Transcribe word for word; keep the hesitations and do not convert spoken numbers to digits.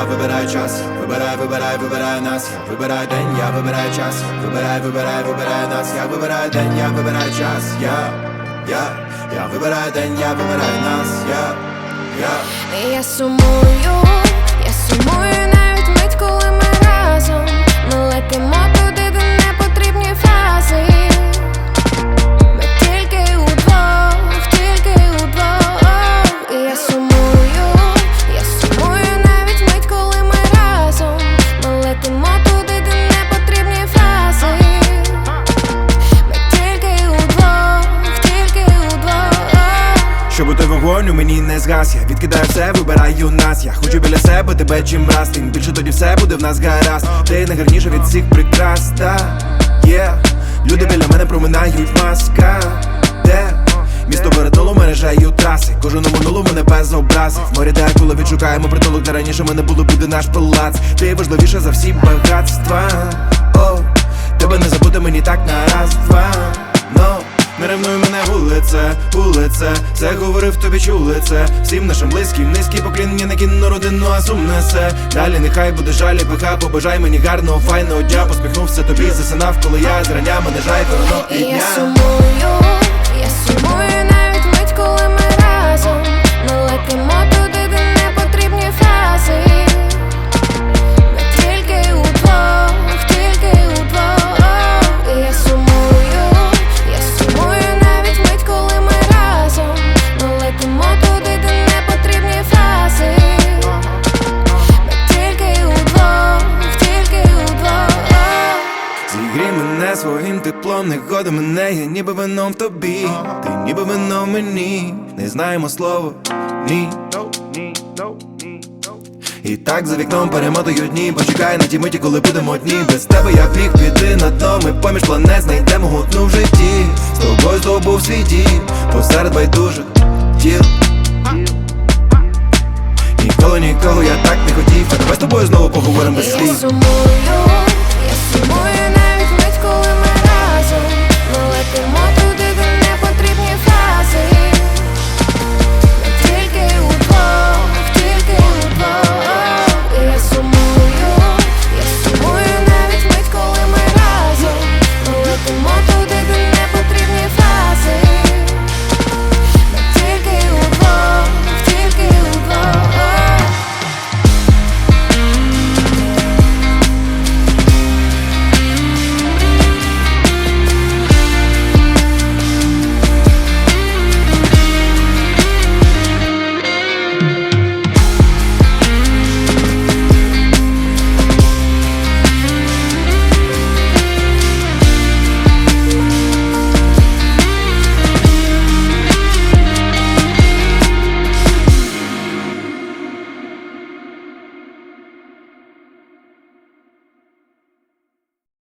вибираю час. Вибирай, вибирай, вибирай нас. Я вибираю день, я вибираю час. Вибирай, вибирай, вибирай нас. Я вибираю день, я вибираю час. Я, я, я вибираю день, я вибираю нас. Я, я Я сумую, я сумую навіть мить, коли ми разом. Ми летимо туди, де не потрібні фрази. Ми тільки удвох, тільки удвох. Я сумую, я сумую навіть мить, коли ми разом. Ми летимо туди, де не потрібні фрази. Ми тільки удвох, тільки удвох. Щоб той вогонь у мені не згас, я відкидаю все, вибираю нас. Я хочу біля себе тебе чим раз, тим більше тоді все буде в нас гаразд. Ти найгарніша від всіх прикрас, та yeah. Люди біля мене проминають в масках. Де? Місто перетнуло мережею траси. Кожен у минулу мене без образи. В морі деколи відшукаємо притулок, де раніше мене було, буде наш палац. Ти важливіша за всі багатства. О, тебе не забути мені так на раз-два. No. Не ревнуй мене вулице, вулице, все говорив тобі, чули це. Всім нашим близьким, низький поклін, мені не кінну родину, а сум несе. Далі нехай буде жаль і пеха, побажай мені гарного, файного дня. Посміхнувся тобі, засинав, коли я зрання мене жай короно і дня. Я сумую, я сумую навіть мить, коли ми разом. Ми летимо туди, де не потрібні фрази. Ми тільки удвох, тільки удвох. Я сумую, я сумую навіть мить, коли ми разом. Ми летимо туди, де не потрібні фрази. Ми тільки удвох, тільки удвох. Зігрій мене своїм теплом, не годи мене, я ніби вином в тобі. Ти ніби вино в мені, не знаємо слово ні. І так за вікном перемотую дні. Почекай на ті миті, коли будемо одні. Без тебе я біг піти на дно. Ми поміж планет знайдемо гутну в житті. З тобою здобув свій дім посеред байдужих тіл. Ніколи нікого я так не хотів. А давай з тобою знову поговоримо без слів. Я сумую, я сумую